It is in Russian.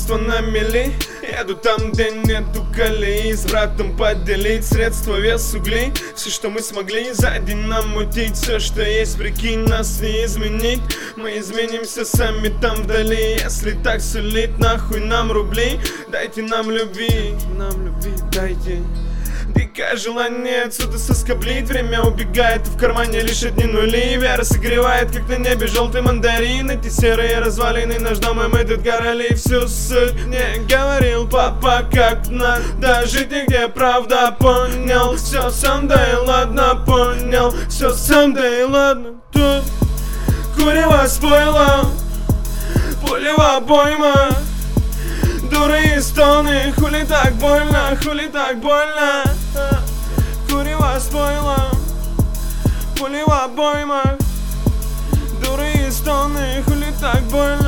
средства на мели. Еду там, где нету колеи. С братом поделить средства, вес углей. Все, что мы смогли, за день намутить. Все, что есть, прикинь, нас не изменить. Мы изменимся сами там вдали. Если так сулит, нахуй нам рублей. Дайте нам любви, дайте. Дикое желание отсюда соскоблить. Время убегает, и в кармане лишь одни нули. Вера согревает, как на небе желтый мандарин. Эти серые развалины, наш дом, и мы тут короли. Всю суть мне говорил папа, как надо жить, и где правда, понял. Все сам, да и ладно, понял. Все сам, да и ладно. Тут курево спойло, пулева обойма. Дуры и стоны, хули так больно, хули так больно. Курево спойло, пулева обойма. Дуры и стоны, хули так больно.